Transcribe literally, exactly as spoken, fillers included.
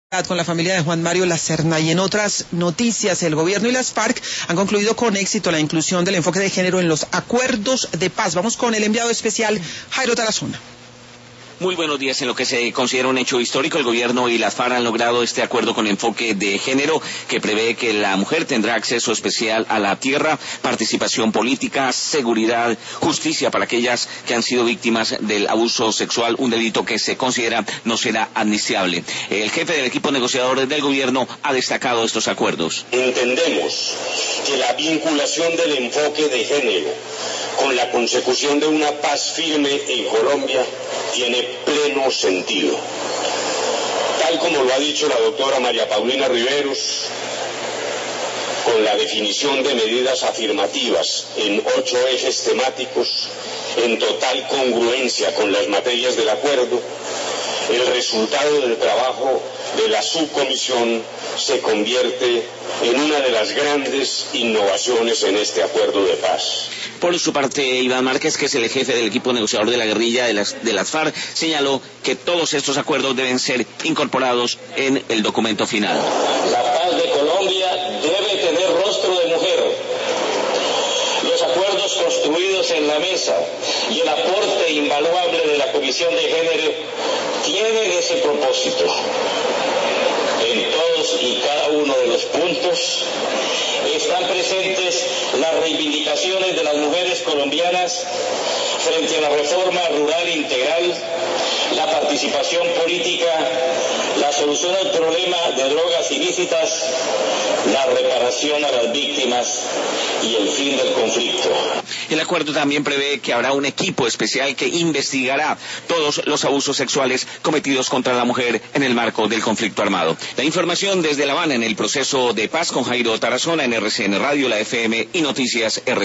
Con la familia de Juan Mario Lacerna. Y en otras noticias, el gobierno y las FARC han concluido con éxito la inclusión del enfoque de género en los acuerdos de paz. Vamos con el enviado especial Jairo Tarazona. Muy buenos días. En lo que se considera un hecho histórico, el gobierno y las FARC han logrado este acuerdo con enfoque de género que prevé que la mujer tendrá acceso especial a la tierra, participación política, seguridad, justicia para aquellas que han sido víctimas del abuso sexual, un delito que se considera no será amnistiable. El jefe del equipo negociador del gobierno ha destacado estos acuerdos. Entendemos que la vinculación del enfoque de género con la consecución de una paz firme en Colombia tiene pleno sentido. Tal como lo ha dicho la doctora María Paulina Riveros, con la definición de medidas afirmativas en ocho ejes temáticos, en total congruencia con las materias del acuerdo, el resultado del trabajo de la subcomisión se convierte en una de las grandes innovaciones en este acuerdo de paz. Por su parte, Iván Márquez, que es el jefe del equipo negociador de la guerrilla de las, de las FARC, señaló que todos estos acuerdos deben ser incorporados en el documento final. La paz de Colombia debe tener rostro de mujer. Los acuerdos construidos en la mesa y el aporte invaluable de la Comisión de Género tienen ese propósito. En todos y cada uno de los puntos están presentes las reivindicaciones de las mujeres colombianas frente a la reforma rural integral, la participación política, la solución al problema de drogas ilícitas, la reparación a las víctimas y el fin del conflicto. El acuerdo también prevé que habrá un equipo especial que investigará todos los abusos sexuales cometidos contra la mujer en el marco del conflicto armado. La información desde La Habana en el proceso de paz con Jairo Tarazona en R C N Radio, la F M y Noticias R C N.